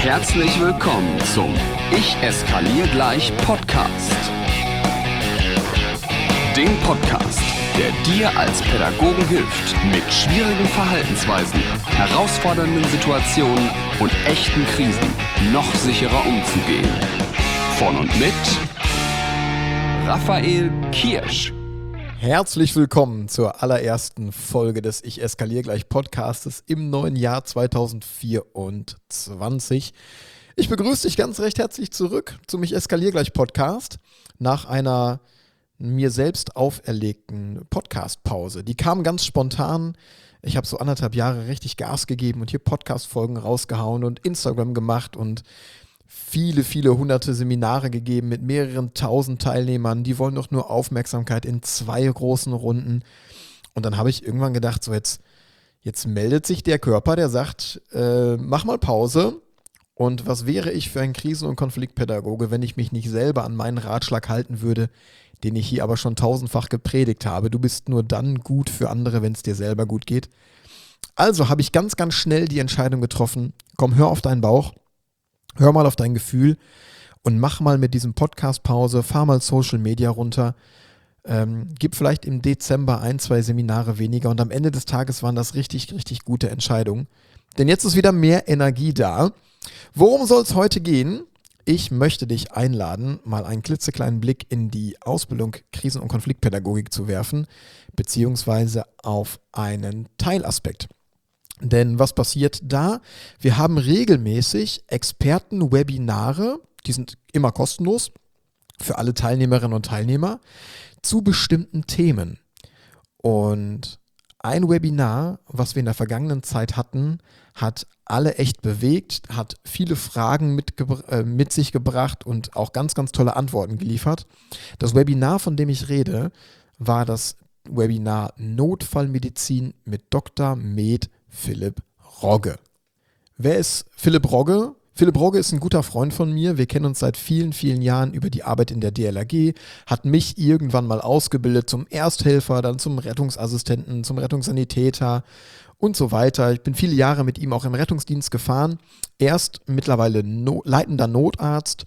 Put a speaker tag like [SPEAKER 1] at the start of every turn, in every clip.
[SPEAKER 1] Herzlich willkommen zum Ich eskaliere gleich Podcast. Dem Podcast, der dir als Pädagogen hilft, mit schwierigen Verhaltensweisen, herausfordernden Situationen und echten Krisen noch sicherer umzugehen. Von und mit Raphael Kirsch.
[SPEAKER 2] Herzlich willkommen zur allerersten Folge des Ich eskaliere gleich Podcastes im neuen Jahr 2024. Ich begrüße dich ganz recht herzlich zurück zum Ich eskaliere gleich Podcast nach einer mir selbst auferlegten Podcast-Pause. Die kam ganz spontan. Ich habe so 1,5 Jahre richtig Gas gegeben und hier Podcast-Folgen rausgehauen und Instagram gemacht und viele hunderte Seminare gegeben mit mehreren tausend Teilnehmern. Die wollen doch nur Aufmerksamkeit in 2 großen Runden. Und dann habe ich irgendwann gedacht, so jetzt meldet sich der Körper, der sagt, mach mal Pause. Und was wäre ich für ein Krisen- und Konfliktpädagoge, wenn ich mich nicht selber an meinen Ratschlag halten würde, den ich hier aber schon 1000-fach gepredigt habe. Du bist nur dann gut für andere, wenn es dir selber gut geht. Also habe ich ganz schnell die Entscheidung getroffen, komm, hör auf deinen Bauch. Hör mal auf dein Gefühl und mach mal mit diesem Podcast Pause, fahr mal Social Media runter, gib vielleicht im Dezember 1-2 Seminare weniger und am Ende des Tages waren das richtig gute Entscheidungen. Denn jetzt ist wieder mehr Energie da. Worum soll es heute gehen? Ich möchte dich einladen, mal einen klitzekleinen Blick in die Ausbildung Krisen- und Konfliktpädagogik zu werfen, beziehungsweise auf einen Teilaspekt. Denn was passiert da? Wir haben regelmäßig Experten-Webinare, die sind immer kostenlos für alle Teilnehmerinnen und Teilnehmer, zu bestimmten Themen. Und ein Webinar, was wir in der vergangenen Zeit hatten, hat alle echt bewegt, hat viele Fragen mit sich gebracht und auch ganz tolle Antworten geliefert. Das Webinar, von dem ich rede, war das Webinar Notfallmedizin mit Dr. Med. Philipp Rogge. Wer ist Philipp Rogge? Philipp Rogge ist ein guter Freund von mir. Wir kennen uns seit vielen Jahren über die Arbeit in der DLRG, hat mich irgendwann mal ausgebildet zum Ersthelfer, dann zum Rettungsassistenten, zum Rettungssanitäter und so weiter. Ich bin viele Jahre mit ihm auch im Rettungsdienst gefahren. Erst mittlerweile leitender Notarzt,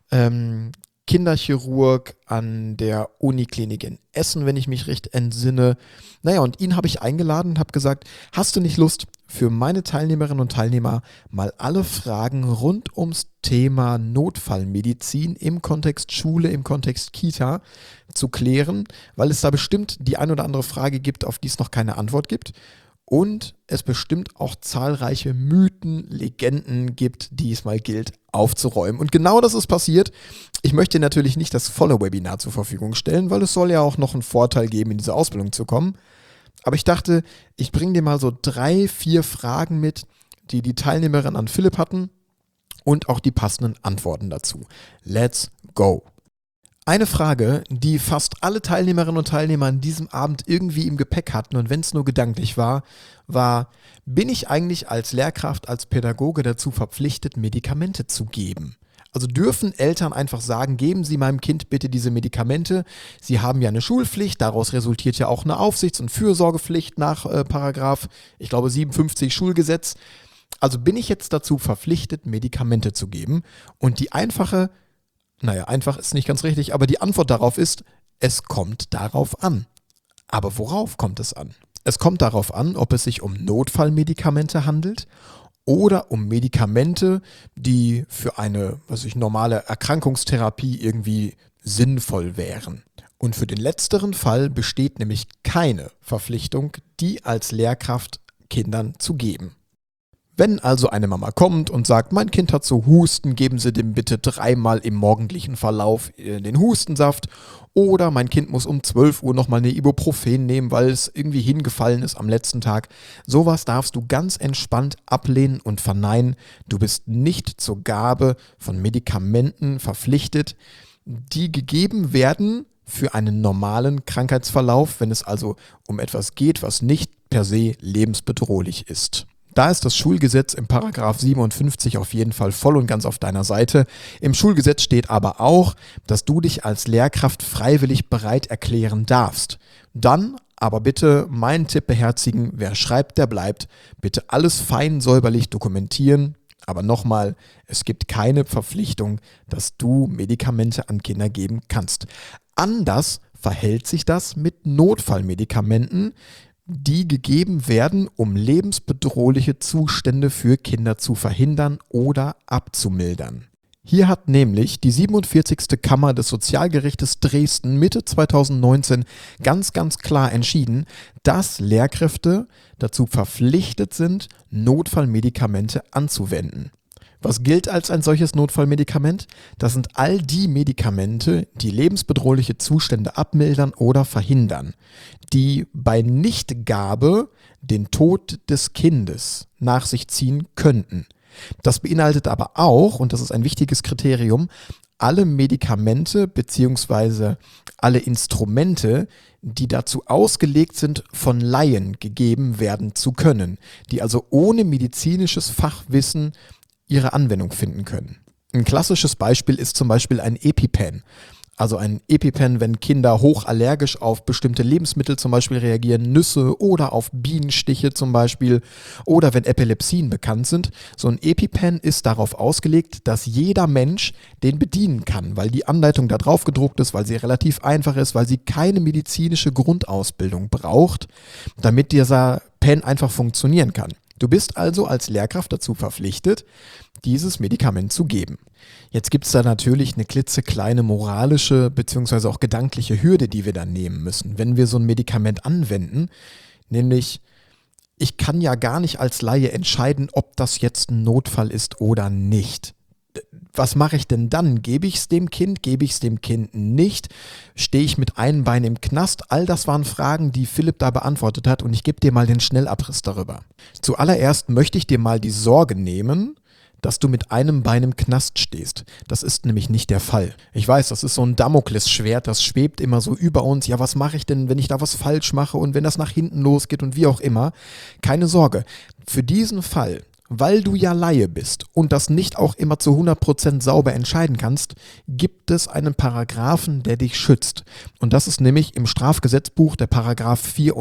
[SPEAKER 2] Kinderchirurg an der Uniklinik in Essen, wenn ich mich recht entsinne. Naja, und ihn habe ich eingeladen und habe gesagt, hast du nicht Lust, für meine Teilnehmerinnen und Teilnehmer mal alle Fragen rund ums Thema Notfallmedizin im Kontext Schule, im Kontext Kita zu klären, weil es da bestimmt die ein oder andere Frage gibt, auf die es noch keine Antwort gibt. Und es bestimmt auch zahlreiche Mythen, Legenden gibt, die es mal gilt aufzuräumen. Und genau das ist passiert. Ich möchte dir natürlich nicht das volle Webinar zur Verfügung stellen, weil es soll ja auch noch einen Vorteil geben, in diese Ausbildung zu kommen. Aber ich dachte, ich bringe dir mal so 3-4 Fragen mit, die die Teilnehmerinnen an Philipp hatten und auch die passenden Antworten dazu. Let's go! Eine Frage, die fast alle Teilnehmerinnen und Teilnehmer an diesem Abend irgendwie im Gepäck hatten und wenn es nur gedanklich war, bin ich eigentlich als Lehrkraft, als Pädagoge dazu verpflichtet, Medikamente zu geben? Also dürfen Eltern einfach sagen, geben Sie meinem Kind bitte diese Medikamente. Sie haben ja eine Schulpflicht, daraus resultiert ja auch eine Aufsichts- und Fürsorgepflicht nach Paragraph, ich glaube 57 Schulgesetz. Also bin ich jetzt dazu verpflichtet, Medikamente zu geben? Und die einfach ist nicht ganz richtig, aber die Antwort darauf ist, es kommt darauf an. Aber worauf kommt es an? Es kommt darauf an, ob es sich um Notfallmedikamente handelt oder um Medikamente, die für eine, normale Erkrankungstherapie irgendwie sinnvoll wären. Und für den letzteren Fall besteht nämlich keine Verpflichtung, die als Lehrkraft Kindern zu geben. Wenn also eine Mama kommt und sagt, mein Kind hat so Husten, geben Sie dem bitte 3-mal im morgendlichen Verlauf den Hustensaft, oder mein Kind muss um 12 Uhr nochmal eine Ibuprofen nehmen, weil es irgendwie hingefallen ist am letzten Tag. Sowas darfst du ganz entspannt ablehnen und verneinen. Du bist nicht zur Gabe von Medikamenten verpflichtet, die gegeben werden für einen normalen Krankheitsverlauf, wenn es also um etwas geht, was nicht per se lebensbedrohlich ist. Da ist das Schulgesetz im Paragraph 57 auf jeden Fall voll und ganz auf deiner Seite. Im Schulgesetz steht aber auch, dass du dich als Lehrkraft freiwillig bereit erklären darfst. Dann aber bitte meinen Tipp beherzigen, wer schreibt, der bleibt. Bitte alles fein säuberlich dokumentieren, Aber nochmal, es gibt keine Verpflichtung, dass du Medikamente an Kinder geben kannst. Anders verhält sich das mit Notfallmedikamenten, die gegeben werden, um lebensbedrohliche Zustände für Kinder zu verhindern oder abzumildern. Hier hat nämlich die 47. Kammer des Sozialgerichtes Dresden Mitte 2019 ganz klar entschieden, dass Lehrkräfte dazu verpflichtet sind, Notfallmedikamente anzuwenden. Was gilt als ein solches Notfallmedikament? Das sind all die Medikamente, die lebensbedrohliche Zustände abmildern oder verhindern, die bei Nichtgabe den Tod des Kindes nach sich ziehen könnten. Das beinhaltet aber auch, und das ist ein wichtiges Kriterium, alle Medikamente bzw. alle Instrumente, die dazu ausgelegt sind, von Laien gegeben werden zu können, die also ohne medizinisches Fachwissen ihre Anwendung finden können. Ein klassisches Beispiel ist zum Beispiel ein EpiPen. Also ein EpiPen, wenn Kinder hochallergisch auf bestimmte Lebensmittel zum Beispiel reagieren, Nüsse oder auf Bienenstiche zum Beispiel oder wenn Epilepsien bekannt sind. So ein EpiPen ist darauf ausgelegt, dass jeder Mensch den bedienen kann, weil die Anleitung da drauf gedruckt ist, weil sie relativ einfach ist, weil sie keine medizinische Grundausbildung braucht, damit dieser Pen einfach funktionieren kann. Du bist also als Lehrkraft dazu verpflichtet, dieses Medikament zu geben. Jetzt gibt es da natürlich eine klitzekleine moralische bzw. auch gedankliche Hürde, die wir dann nehmen müssen, wenn wir so ein Medikament anwenden, nämlich ich kann ja gar nicht als Laie entscheiden, ob das jetzt ein Notfall ist oder nicht. Was mache ich denn dann? Gebe ich es dem Kind? Gebe ich es dem Kind nicht? Stehe ich mit einem Bein im Knast? All das waren Fragen, die Philipp da beantwortet hat und ich gebe dir mal den Schnellabriss darüber. Zuallererst möchte ich dir mal die Sorge nehmen, dass du mit einem Bein im Knast stehst. Das ist nämlich nicht der Fall. Ich weiß, das ist so ein Damoklesschwert, das schwebt immer so über uns. Ja, was mache ich denn, wenn ich da was falsch mache und wenn das nach hinten losgeht und wie auch immer? Keine Sorge, für diesen Fall, weil du ja Laie bist und das nicht auch immer zu 100% sauber entscheiden kannst, gibt es einen Paragraphen, der dich schützt. Und das ist nämlich im Strafgesetzbuch der Paragraph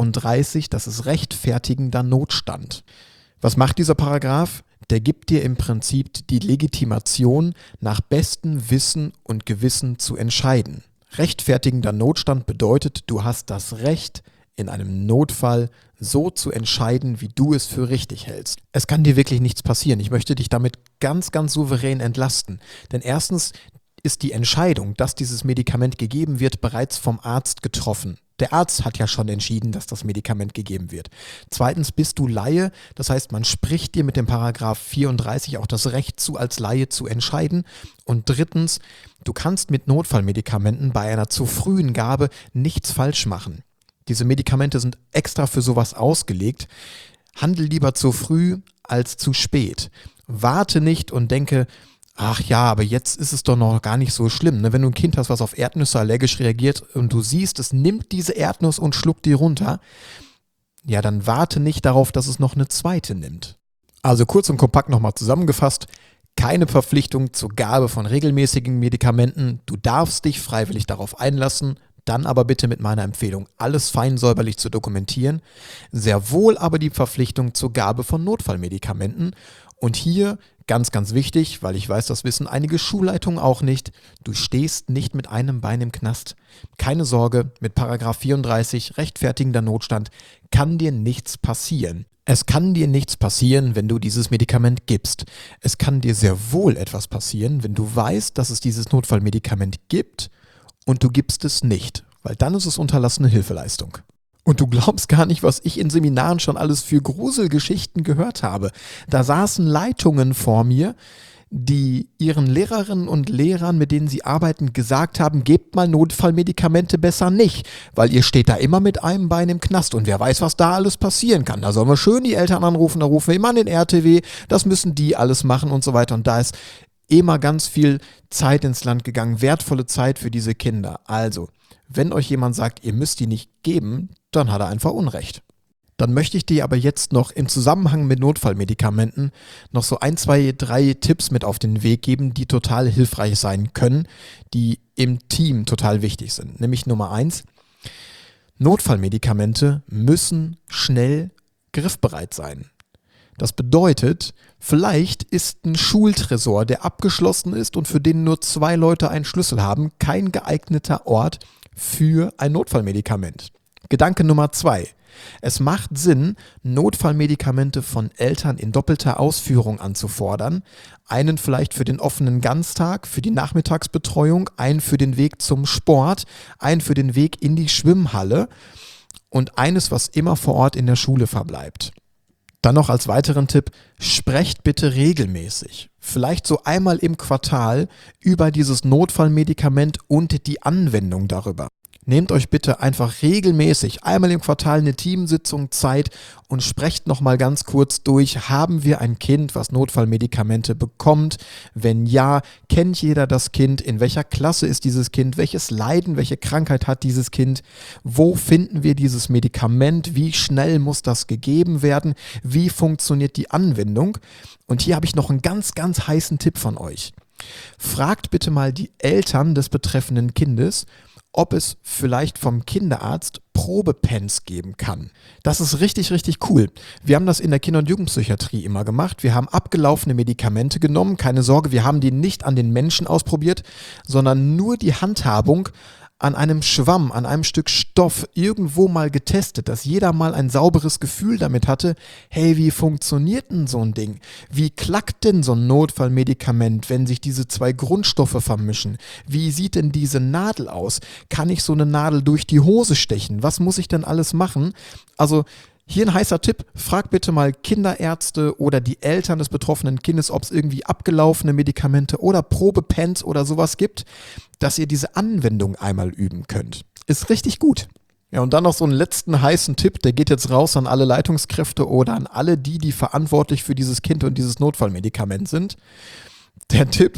[SPEAKER 2] 34, das ist rechtfertigender Notstand. Was macht dieser Paragraph? Der gibt dir im Prinzip die Legitimation, nach bestem Wissen und Gewissen zu entscheiden. Rechtfertigender Notstand bedeutet, du hast das Recht, in einem Notfall so zu entscheiden, wie du es für richtig hältst. Es kann dir wirklich nichts passieren. Ich möchte dich damit ganz souverän entlasten. Denn erstens ist die Entscheidung, dass dieses Medikament gegeben wird, bereits vom Arzt getroffen. Der Arzt hat ja schon entschieden, dass das Medikament gegeben wird. Zweitens bist du Laie, das heißt, man spricht dir mit dem Paragraph 34 auch das Recht zu, als Laie zu entscheiden. Und drittens, du kannst mit Notfallmedikamenten bei einer zu frühen Gabe nichts falsch machen. Diese Medikamente sind extra für sowas ausgelegt. Handel lieber zu früh als zu spät. Warte nicht und denke, ach ja, aber jetzt ist es doch noch gar nicht so schlimm. Ne? Wenn du ein Kind hast, was auf Erdnüsse allergisch reagiert und du siehst, es nimmt diese Erdnuss und schluckt die runter, ja, dann warte nicht darauf, dass es noch eine zweite nimmt. Also kurz und kompakt nochmal zusammengefasst, keine Verpflichtung zur Gabe von regelmäßigen Medikamenten. Du darfst dich freiwillig darauf einlassen, dann aber bitte mit meiner Empfehlung, alles fein säuberlich zu dokumentieren. Sehr wohl aber die Verpflichtung zur Gabe von Notfallmedikamenten. Und hier ganz wichtig, weil ich weiß, das wissen einige Schulleitungen auch nicht, du stehst nicht mit einem Bein im Knast. Keine Sorge, mit Paragraph 34, rechtfertigender Notstand, kann dir nichts passieren. Es kann dir nichts passieren, wenn du dieses Medikament gibst. Es kann dir sehr wohl etwas passieren, wenn du weißt, dass es dieses Notfallmedikament gibt und du gibst es nicht, weil dann ist es unterlassene Hilfeleistung. Und du glaubst gar nicht, was ich in Seminaren schon alles für Gruselgeschichten gehört habe. Da saßen Leitungen vor mir, die ihren Lehrerinnen und Lehrern, mit denen sie arbeiten, gesagt haben, gebt mal Notfallmedikamente besser nicht, weil ihr steht da immer mit einem Bein im Knast und wer weiß, was da alles passieren kann. Da sollen wir schön die Eltern anrufen, da rufen wir immer an den RTW, das müssen die alles machen und so weiter. Und da ist immer ganz viel Zeit ins Land gegangen, wertvolle Zeit für diese Kinder. Also, wenn euch jemand sagt, ihr müsst die nicht geben, dann hat er einfach Unrecht. Dann möchte ich dir aber jetzt noch im Zusammenhang mit Notfallmedikamenten noch so 1, 2, 3 Tipps mit auf den Weg geben, die total hilfreich sein können, die im Team total wichtig sind. Nämlich Nummer 1, Notfallmedikamente müssen schnell griffbereit sein. Das bedeutet, vielleicht ist ein Schultresor, der abgeschlossen ist und für den nur 2 Leute einen Schlüssel haben, kein geeigneter Ort für ein Notfallmedikament. Gedanke Nummer 2. Es macht Sinn, Notfallmedikamente von Eltern in doppelter Ausführung anzufordern. Einen vielleicht für den offenen Ganztag, für die Nachmittagsbetreuung, einen für den Weg zum Sport, einen für den Weg in die Schwimmhalle und eines, was immer vor Ort in der Schule verbleibt. Dann noch als weiteren Tipp, sprecht bitte regelmäßig, vielleicht so einmal im Quartal, über dieses Notfallmedikament und die Anwendung darüber. Nehmt euch bitte einfach regelmäßig einmal im Quartal eine Teamsitzung Zeit und sprecht nochmal ganz kurz durch, haben wir ein Kind, was Notfallmedikamente bekommt? Wenn ja, kennt jeder das Kind? In welcher Klasse ist dieses Kind? Welches Leiden, welche Krankheit hat dieses Kind? Wo finden wir dieses Medikament? Wie schnell muss das gegeben werden? Wie funktioniert die Anwendung? Und hier habe ich noch einen ganz, ganz heißen Tipp von euch. Fragt bitte mal die Eltern des betreffenden Kindes, ob es vielleicht vom Kinderarzt Probepens geben kann. Das ist richtig, richtig cool. Wir haben das in der Kinder- und Jugendpsychiatrie immer gemacht. Wir haben abgelaufene Medikamente genommen. Keine Sorge, wir haben die nicht an den Menschen ausprobiert, sondern nur die Handhabung an einem Schwamm, an einem Stück Stoff irgendwo mal getestet, dass jeder mal ein sauberes Gefühl damit hatte, hey, wie funktioniert denn so ein Ding? Wie klackt denn so ein Notfallmedikament, wenn sich diese 2 Grundstoffe vermischen? Wie sieht denn diese Nadel aus? Kann ich so eine Nadel durch die Hose stechen? Was muss ich denn alles machen? Also hier ein heißer Tipp, frag bitte mal Kinderärzte oder die Eltern des betroffenen Kindes, ob es irgendwie abgelaufene Medikamente oder Probepens oder sowas gibt, dass ihr diese Anwendung einmal üben könnt. Ist richtig gut. Ja, und dann noch so einen letzten heißen Tipp, der geht jetzt raus an alle Leitungskräfte oder an alle die verantwortlich für dieses Kind und dieses Notfallmedikament sind. Der Tipp,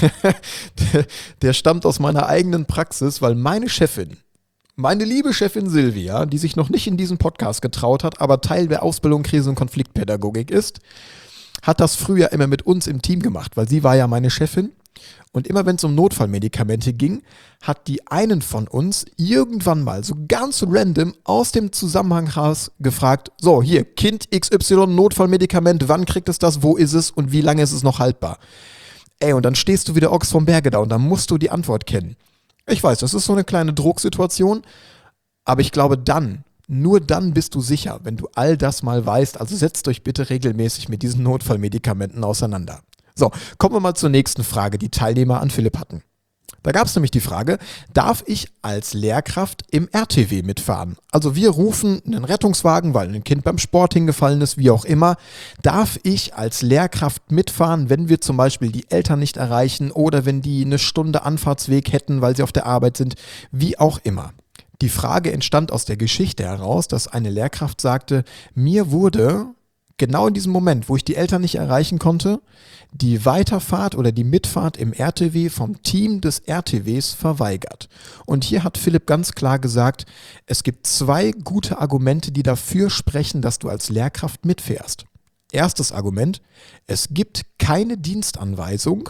[SPEAKER 2] der stammt aus meiner eigenen Praxis, weil meine Chefin, meine liebe Chefin Silvia, die sich noch nicht in diesen Podcast getraut hat, aber Teil der Ausbildung Krise- und Konfliktpädagogik ist, hat das früher immer mit uns im Team gemacht, weil sie war ja meine Chefin. Und immer wenn es um Notfallmedikamente ging, hat die einen von uns irgendwann mal so ganz random aus dem Zusammenhang raus gefragt, so hier, Kind XY Notfallmedikament, wann kriegt es das, wo ist es und wie lange ist es noch haltbar? Ey, und dann stehst du wie der Ochs vom Berge da und dann musst du die Antwort kennen. Ich weiß, das ist so eine kleine Drucksituation, aber ich glaube nur dann bist du sicher, wenn du all das mal weißt. Also setzt euch bitte regelmäßig mit diesen Notfallmedikamenten auseinander. So, kommen wir mal zur nächsten Frage, die Teilnehmer an Philipp hatten. Da gab es nämlich die Frage, darf ich als Lehrkraft im RTW mitfahren? Also wir rufen einen Rettungswagen, weil ein Kind beim Sport hingefallen ist, wie auch immer. Darf ich als Lehrkraft mitfahren, wenn wir zum Beispiel die Eltern nicht erreichen oder wenn die eine Stunde Anfahrtsweg hätten, weil sie auf der Arbeit sind, wie auch immer? Die Frage entstand aus der Geschichte heraus, dass eine Lehrkraft sagte, mir wurde genau in diesem Moment, wo ich die Eltern nicht erreichen konnte, die Weiterfahrt oder die Mitfahrt im RTW vom Team des RTWs verweigert. Und hier hat Philipp ganz klar gesagt, es gibt 2 gute Argumente, die dafür sprechen, dass du als Lehrkraft mitfährst. Erstes Argument, es gibt keine Dienstanweisung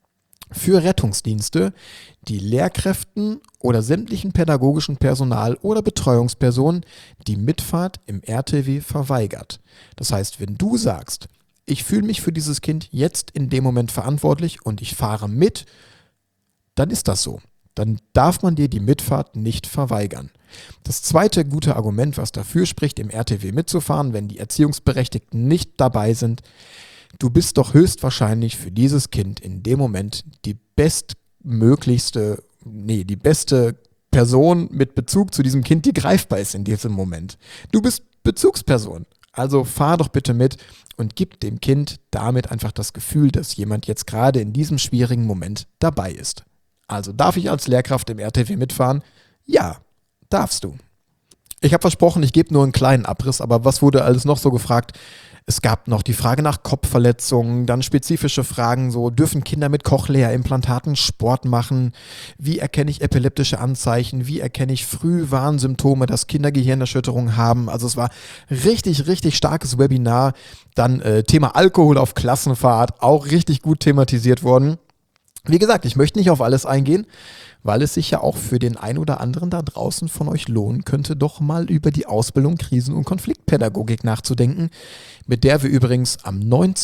[SPEAKER 2] für Rettungsdienste, die Lehrkräften oder sämtlichen pädagogischen Personal oder Betreuungspersonen die Mitfahrt im RTW verweigert. Das heißt, wenn du sagst, ich fühle mich für dieses Kind jetzt in dem Moment verantwortlich und ich fahre mit, dann ist das so. Dann darf man dir die Mitfahrt nicht verweigern. Das zweite gute Argument, was dafür spricht, im RTW mitzufahren, wenn die Erziehungsberechtigten nicht dabei sind, du bist doch höchstwahrscheinlich für dieses Kind in dem Moment die beste Person mit Bezug zu diesem Kind, die greifbar ist in diesem Moment. Du bist Bezugsperson. Also fahr doch bitte mit und gib dem Kind damit einfach das Gefühl, dass jemand jetzt gerade in diesem schwierigen Moment dabei ist. Also darf ich als Lehrkraft im RTW mitfahren? Ja, darfst du. Ich habe versprochen, ich gebe nur einen kleinen Abriss, aber was wurde alles noch so gefragt? Es gab noch die Frage nach Kopfverletzungen, dann spezifische Fragen, so dürfen Kinder mit Cochlea-Implantaten Sport machen? Wie erkenne ich epileptische Anzeichen? Wie erkenne ich Frühwarnsymptome, dass Kinder Gehirnerschütterung haben? Also es war richtig, richtig starkes Webinar. Dann Thema Alkohol auf Klassenfahrt, auch richtig gut thematisiert worden. Wie gesagt, ich möchte nicht auf alles eingehen, weil es sich ja auch für den ein oder anderen da draußen von euch lohnen könnte, doch mal über die Ausbildung Krisen- und Konfliktpädagogik nachzudenken, mit der wir übrigens am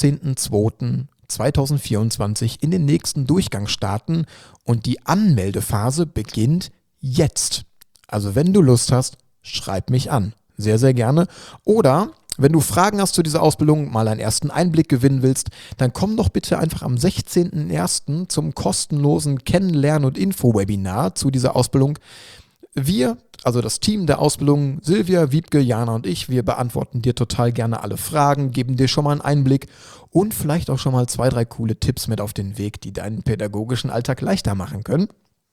[SPEAKER 2] 19.02.2024 in den nächsten Durchgang starten und die Anmeldephase beginnt jetzt. Also wenn du Lust hast, schreib mich an. Sehr, sehr gerne. Oder wenn du Fragen hast zu dieser Ausbildung, mal einen ersten Einblick gewinnen willst, dann komm doch bitte einfach am 16.01. zum kostenlosen Kennenlernen- und Info-Webinar zu dieser Ausbildung. Wir, also das Team der Ausbildung, Silvia, Wiebke, Jana und ich, wir beantworten dir total gerne alle Fragen, geben dir schon mal einen Einblick und vielleicht auch schon mal 2, 3 coole Tipps mit auf den Weg, die deinen pädagogischen Alltag leichter machen können.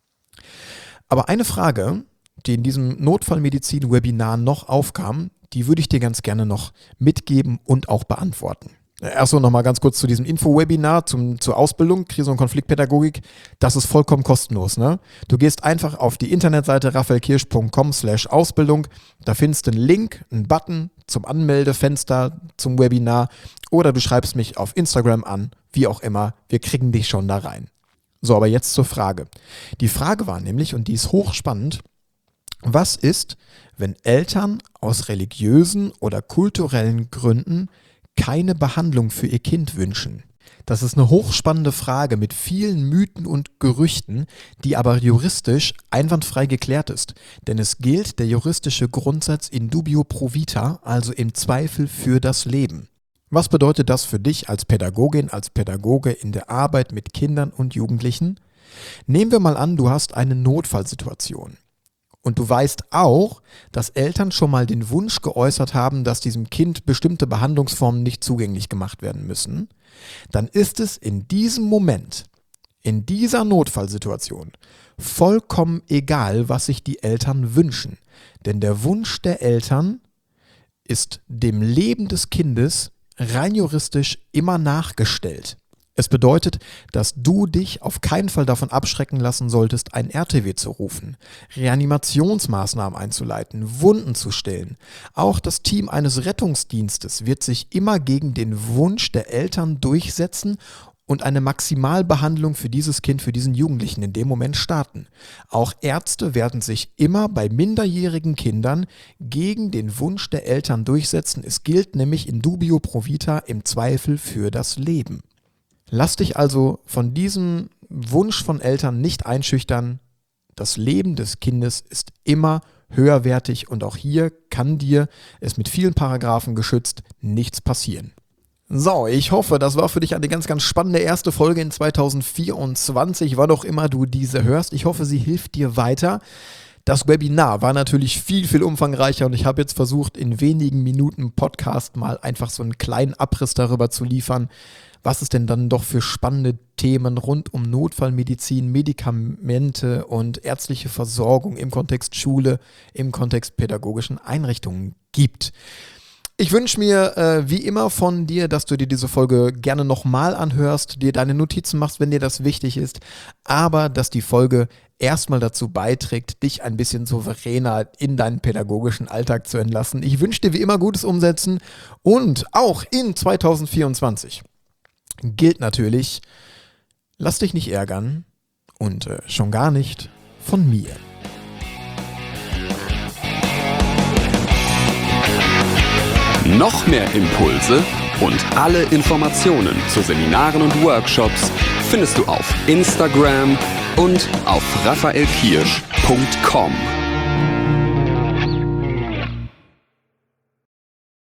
[SPEAKER 2] Aber eine Frage, die in diesem Notfallmedizin-Webinar noch aufkam, die würde ich dir ganz gerne noch mitgeben und auch beantworten. Erstmal nochmal ganz kurz zu diesem Info-Webinar zur Ausbildung, Krise- und Konfliktpädagogik. Das ist vollkommen kostenlos. Ne? Du gehst einfach auf die Internetseite raphaelkirsch.com/Ausbildung. Da findest du einen Link, einen Button zum Anmeldefenster zum Webinar oder du schreibst mich auf Instagram an, wie auch immer. Wir kriegen dich schon da rein. So, aber jetzt zur Frage. Die Frage war nämlich, und die ist hochspannend, was ist, wenn Eltern aus religiösen oder kulturellen Gründen keine Behandlung für ihr Kind wünschen? Das ist eine hochspannende Frage mit vielen Mythen und Gerüchten, die aber juristisch einwandfrei geklärt ist. Denn es gilt der juristische Grundsatz in dubio pro vita, also im Zweifel für das Leben. Was bedeutet das für dich als Pädagogin, als Pädagoge in der Arbeit mit Kindern und Jugendlichen? Nehmen wir mal an, du hast eine Notfallsituation. Und du weißt auch, dass Eltern schon mal den Wunsch geäußert haben, dass diesem Kind bestimmte Behandlungsformen nicht zugänglich gemacht werden müssen. Dann ist es in diesem Moment, in dieser Notfallsituation, vollkommen egal, was sich die Eltern wünschen. Denn der Wunsch der Eltern ist dem Leben des Kindes rein juristisch immer nachgestellt. Es bedeutet, dass du dich auf keinen Fall davon abschrecken lassen solltest, ein RTW zu rufen, Reanimationsmaßnahmen einzuleiten, Wunden zu stillen. Auch das Team eines Rettungsdienstes wird sich immer gegen den Wunsch der Eltern durchsetzen und eine Maximalbehandlung für dieses Kind, für diesen Jugendlichen in dem Moment starten. Auch Ärzte werden sich immer bei minderjährigen Kindern gegen den Wunsch der Eltern durchsetzen. Es gilt nämlich in dubio pro vita, im Zweifel für das Leben. Lass dich also von diesem Wunsch von Eltern nicht einschüchtern. Das Leben des Kindes ist immer höherwertig und auch hier kann dir, es mit vielen Paragraphen geschützt, nichts passieren. So, ich hoffe, das war für dich eine ganz, ganz spannende erste Folge in 2024, wann auch immer du diese hörst. Ich hoffe, sie hilft dir weiter. Das Webinar war natürlich viel, viel umfangreicher und ich habe jetzt versucht, in wenigen Minuten Podcast mal einfach so einen kleinen Abriss darüber zu liefern, was es denn dann doch für spannende Themen rund um Notfallmedizin, Medikamente und ärztliche Versorgung im Kontext Schule, im Kontext pädagogischen Einrichtungen gibt. Ich wünsche mir wie immer von dir, dass du dir diese Folge gerne nochmal anhörst, dir deine Notizen machst, wenn dir das wichtig ist, aber dass die Folge erstmal dazu beiträgt, dich ein bisschen souveräner in deinen pädagogischen Alltag zu entlassen. Ich wünsche dir wie immer gutes Umsetzen und auch in 2024 gilt natürlich, lass dich nicht ärgern und schon gar nicht von mir.
[SPEAKER 1] Noch mehr Impulse und alle Informationen zu Seminaren und Workshops findest du auf Instagram und auf raphaelkirsch.com.